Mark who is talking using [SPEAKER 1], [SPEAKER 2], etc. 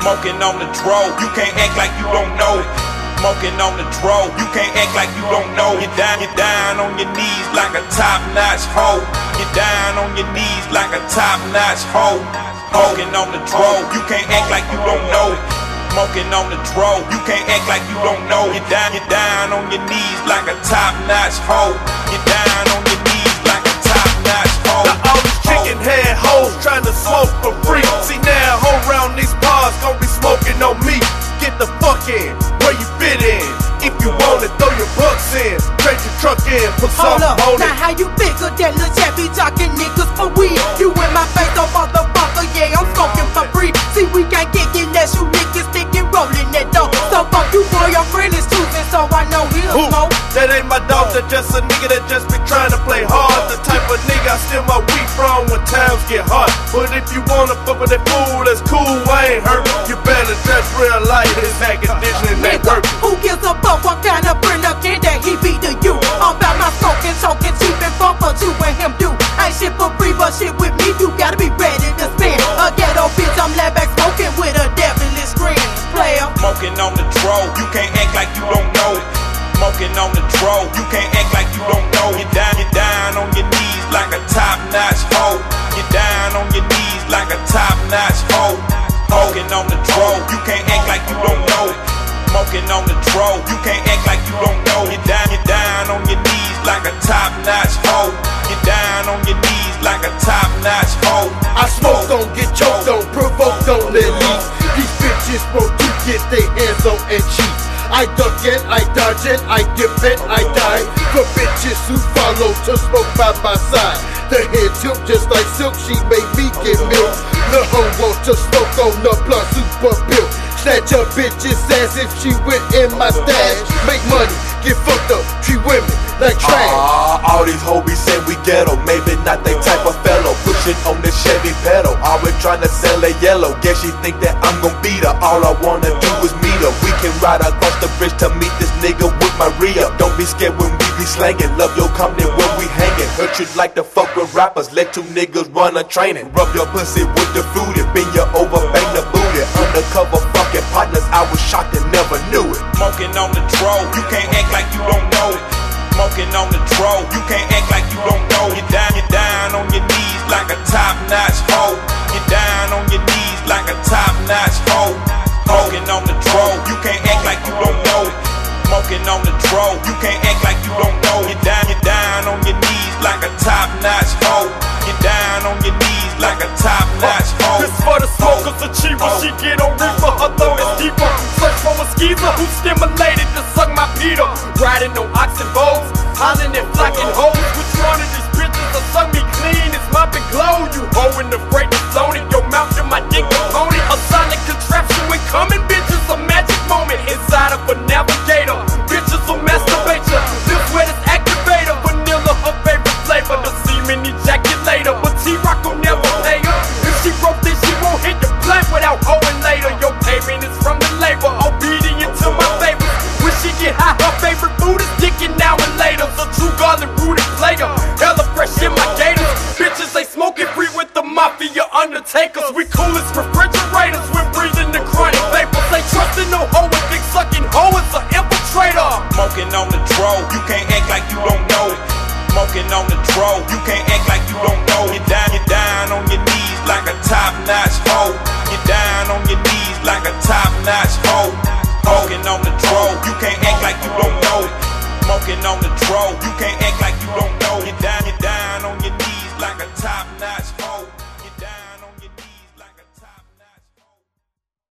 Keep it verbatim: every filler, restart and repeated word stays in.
[SPEAKER 1] Smoking on the dro, you can't act like you don't know it. Smoking on the dro, you can't act like you don't know it. Get down, get down on your knees like a top-notch hoe. Get down on your knees like a top-notch hoe. Smoking on the dro, you can't act like you don't know it. Smoking on the dro, you can't act like you don't know it. Get down, get down on your knees like a top-notch hoe. Get down on your knees like a top-notch hoe.
[SPEAKER 2] Now all these chicken head hoes trying to smoke for free. See now, hoe round these bars gon' be smoking on me. Get the fuck in, where you fit in. If you want it, throw your bucks in. Trade your truck in, put
[SPEAKER 3] Hold
[SPEAKER 2] something
[SPEAKER 3] up,
[SPEAKER 2] on
[SPEAKER 3] now
[SPEAKER 2] it.
[SPEAKER 3] how you figure that lil' chat be jocking niggas for weed? You in my face, oh motherfucker, yeah, I'm smoking for free. See, we can't get it unless you niggas stick and rollin' that dope. So fuck you, boy, your friend is choosing, so I know he'll
[SPEAKER 2] Who?
[SPEAKER 3] smoke.
[SPEAKER 2] That ain't my dog, that just a nigga that just be trying to play hard. The type of nigga I steal my weed from when times get hard. But if you wanna fuck with that fool, that's cool, I ain't hurt. You better dress real light, his air conditioning ain't
[SPEAKER 3] Nigga,
[SPEAKER 2] working.
[SPEAKER 3] who gives a fuck what kind of burn up can that he be to you? All about my smoking, choking, cheap and funk, but you and him do. Ain't shit for free, but shit with me, you gotta be ready to spend. A ghetto bitch, I'm laid back smoking with a devilish grin. Player.
[SPEAKER 1] Smoking on the dro, you can't act like you don't know it. Smoking on the dro, you can't act like you don't know it. Get down, get down on your knees like a top-notch hoe. Get down on your knees like a top-notch hoe. Smoking on the dro, you can't act like you don't know it. Smoking on the dro, you can't act like you don't know it. Get down, get down on your knees like a top-notch hoe. Get down on your knees like a top-notch hoe.
[SPEAKER 4] I smoke, don't get choked, don't provoke, don't let leave. These bitches want to get their hands on and cheat. I duck it, I dodge it, I dip it, I die. For bitches who follow to smoke by my side. The head tilt just like silk, she made me get milk. The hoe wants to smoke on the plus super pill. Snatch a bitch's ass if she went in my stash. Make money, get fucked up, treat women like trash.
[SPEAKER 5] Ah, all these hobies say we ghetto, maybe not they type of fellow. Pushing on the Chevy pedal, always trying to sell a yellow. Guess she think that I'm gon' beat her, all I wanna do is meet her. We can ride across the bridge to meet this nigga with my re-up. Don't be scared when we be slanging, love your company when we hanging. Hurt you like to fuck with rappers, let two niggas run a training. Rub your pussy with the fruity, bend you over, bang the booty. Undercover fucking partners, I was shocked and never knew it.
[SPEAKER 1] Smoking on the dro, you can't act like you don't know it. Smoking on the dro, you can't act like you don't know it. Get down, get down on your knees like a top-notch hoe. Get down on your knees like a top-notch hoe. Smoking on the dro, you can't act like you don't know it. Smoking on the dro, you can't act like you don't know it. Get down, get down on your knees like a top-notch hoe. Get down on your knees like a top-notch hoe.
[SPEAKER 2] This for the smokers, achiever. She get on reefer, her throat is deeper. Search for a skeezer who stimulated to suck my Peter. Riding on oxen boats, hollering and flocking hoes. Which one of these bitches will suck me clean? It's mopping glow. You hoeing the freight is loaded. Your mouth to my dick component. A sonic contraption when coming, bitches. A magic moment inside of a navigator. Bitches will masturbate ya. Live with this activator. Vanilla, her favorite flavor. The semen ejaculator. But T-Rock will never pay her. If she broke, then she won't hit the plant without hoeing later. Your payment is from the labor. Obedient to my favor. When she get high, her favorite food is dickin' now and later. The true garlic rooted player. Hella fresh in my gators. Bitches, they smoking free with the mafia undertakers. We cool as refrigerators when breathing the chronic vapors. They trustin' no hoe with dick sucking hoe is an infiltrator.
[SPEAKER 1] Smoking on the dro, you can't act like you don't know it. Smoking on the dro, you can't act like you don't know it. Get down, get down on your knees like a top-notch hoe. Get down on your knees like a top-notch hoe. Smoking on the dro, you can't act like you don't know it. Smoking on the dro, you can't act like you don't know it.